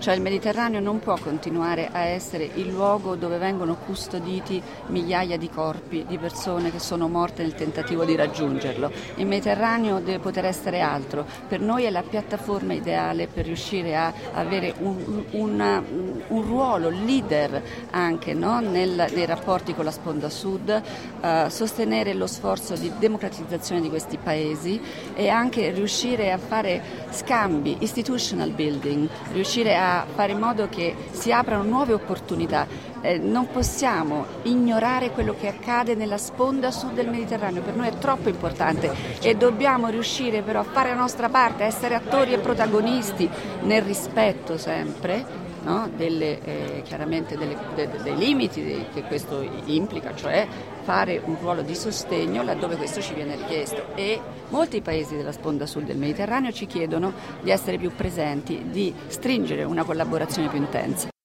Cioè il Mediterraneo non può continuare a essere il luogo dove vengono custoditi migliaia di corpi di persone che sono morte nel tentativo di raggiungerlo. Il Mediterraneo deve poter essere altro. Per noi è la piattaforma ideale per riuscire a avere un ruolo leader anche, no? Nei rapporti con la sponda sud, sostenere lo sforzo di democratizzazione di questi paesi e anche riuscire a fare scambi, institutional building, riuscire a fare in modo che si aprano nuove opportunità. Non possiamo ignorare quello che accade nella sponda sud del Mediterraneo, per noi è troppo importante e dobbiamo riuscire però a fare la nostra parte, a essere attori e protagonisti nel rispetto sempre, no? Chiaramente dei limiti che questo implica, cioè fare un ruolo di sostegno laddove questo ci viene richiesto, e molti paesi della sponda sud del Mediterraneo ci chiedono di essere più presenti, di stringere una collaborazione più intensa.